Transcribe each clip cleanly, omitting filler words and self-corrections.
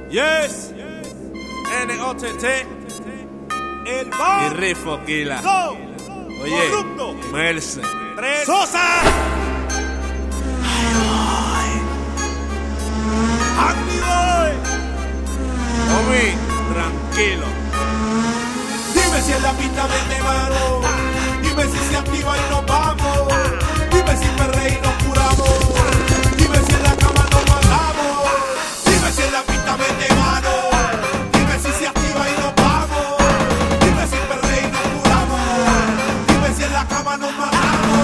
Yes. NOTT. El bar. Y Rifo Kila. Go. Oye, Corrupto. Merce. Tres. Sosa. Andy Boy. Homie, tranquilo. Dime si en la pista vende mano. Dime si se activa y nos vamos. Dime si perre y nos curamos. Dime si en la cama nos matamos. Dime si en la pista vende mano. Dime si se activa y nos vamos. Dime si perre y nos curamos. Dime si en la cama nos matamos.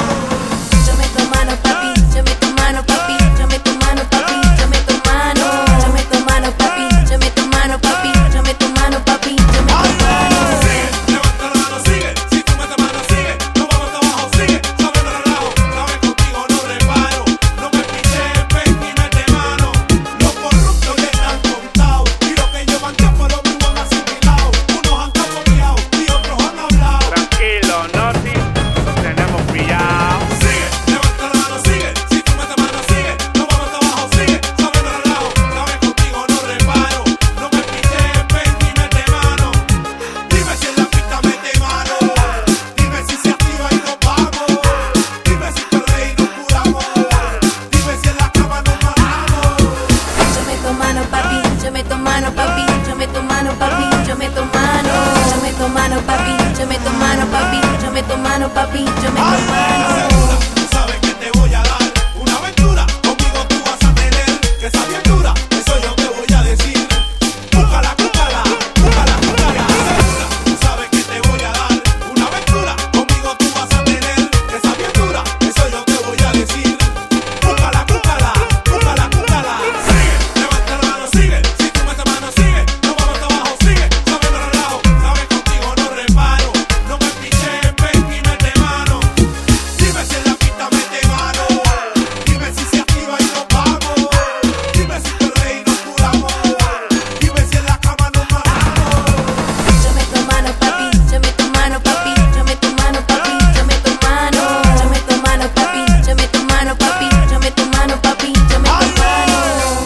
Yo meto mano, papi. Yo meto mano, papi. Yo meto mano, papi. Yo meto mano. Yo meto mano, papi. Yo meto mano, papi. Yo meto mano, papi. Yo meto mano. Sigue, levanta la mano, sigue. Si tú metes mano, sigue. Nos vamos hasta abajo, sigue. Sabe no relajo, sabe contigo no reparo. No me piches, ven y mete mano. Los corruptos ya están contados. Y los que llevan tiempo lo mismo han asimilado. Unos han capoteado y otros han hablado. Tranquilo, Noti, los tenemos pillados. Sigue, levanta la mano, sigue. Si tú metes mano, sigue. Nos vamos hasta abajo, sigue. Sabe no relajo, sabe contigo no reparo. No me piches, ven y mete mano. Dime si en la pista mete mano. Dime si se activa y nos vamos. Dime si perre y nos curamos. Dime si en la cama nos matamos. Yo meto mano, papi. Yo meto mano, papi. Yo meto mano, papi. Yo meto mano. Yo meto mano, papi. Yo meto mano, papi. Yo meto mano, papi. Yo meto mano. Segura, tú sabes que te voy a dar una aventura. Conmigo tú vas a tener que esa bien dura. Eso yo te voy a decir. Búscala, búscala, búscala, búscala. Segura, tú sabes que te voy a dar una aventura. Conmigo tú vas a tener que esa bien dura. Eso yo te voy a decir. Búscala, búscala, búscala, búscala. Sigue, levanta la mano, sigue. Si tú metes mano, sigue. Nos vamos hasta abajo, sigue. Sabe no relajo, sabe contigo no reparo. No me piches, ven y mete mano. Dime si en la pista mete mano. Dime si se activa y nos vamos. Dime si perre y nos curamos. Dime si en la cama nos matamos. Yo meto mano, papi. Yo meto mano, papi. Yo meto mano, papi. Yo meto mano. Yo meto mano, papi. Yo meto mano, papi. Yo meto mano, papi. Yo meto mano.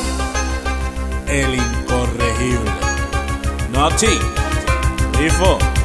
El incorregible. Noti. Rifo.